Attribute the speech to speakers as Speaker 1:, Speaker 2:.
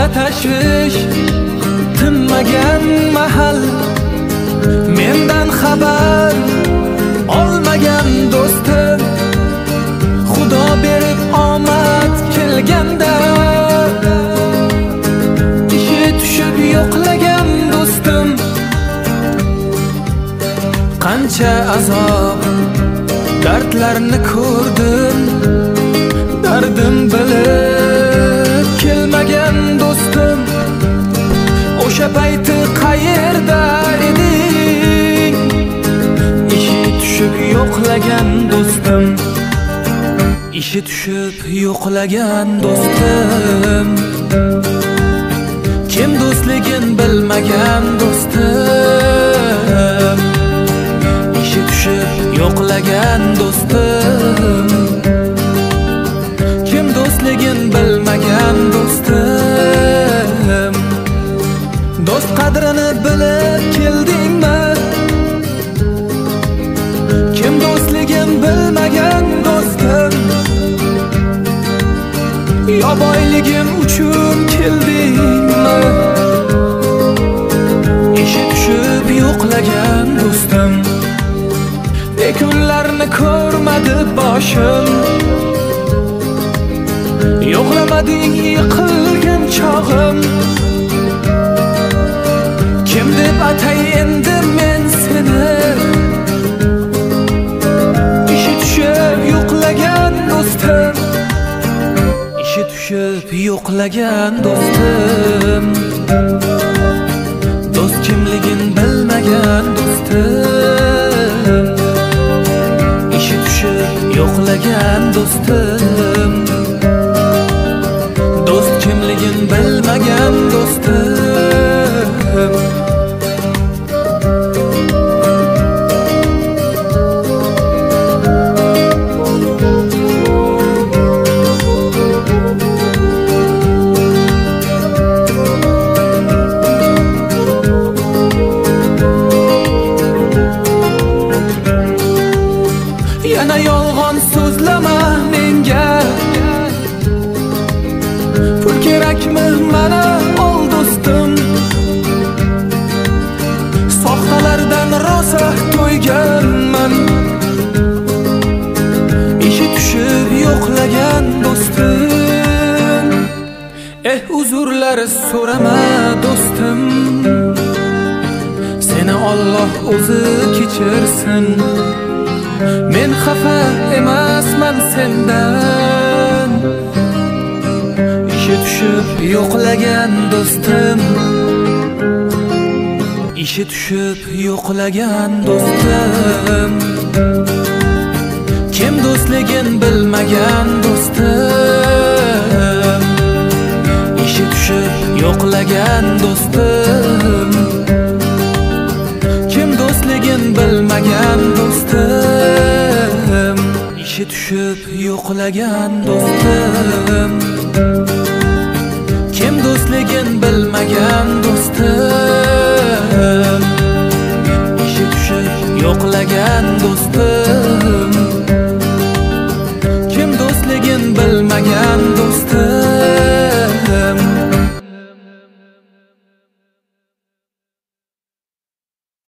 Speaker 1: boshda tashvish tinmagan mahal, mendan xabar olmagan do'stim, Xudo berib omad kelganda ishi tushib yo'qlagan do'stim. Qancha azob dardlarni ko'rdim, dardim bilib kelmagan do'stim. O'sha payti qayerda eding? Ishi tushib yo'qlagan do'stim, ishi tushib yo'qlagan do'stim. Kim do'stligin bilmagan do'stim, ishi tushib yo'qlagan do'stim. Kim do'stligin bilmagan do'stim. Do'st qadrini bilib keldingmi? Kim do'stligin bilmagan do'stim. Yo boyligim uchun keldingmi? Ishi tushib yo'qlagan do'stim. Kunlarni ko'rmadi boshim, yo'qlamading yiqilgan chog'im. Kim deb atay endi men seni? Ishi tushib yo'qlagan do'stim, ishi tushib yo'qlagan do'stim. Do'st kimligin bilmagan do'stim, ishi tushib yo'qlagan do'stim. Do'st kimligin bilmagan do'stim. Yana yolg'on so'zlama menga, pul kerakmi mana ol do'stim. Soxtalardan rosa to'yganman, ishi tushib yo'qlagan do'stim. Uzrlar so'rama do'stim, seni Alloh o'zi kechirsin. Men xafa emasman sendan, ishi tushib yo'qlagan do'stim, ishi tushib yo'qlagan do'stim. Kim do'stligin bilmagan do'stim, ishi tushib yo'qlagan do'stim. Kim do'stligin bilmagan do'stim, ishi tushib yo'qlagan do'stim. Kim do'stligin bilmagan do'stim, ishi tushib yo'qlagan do'stim. Kim do'stligin bilmagan do'stim.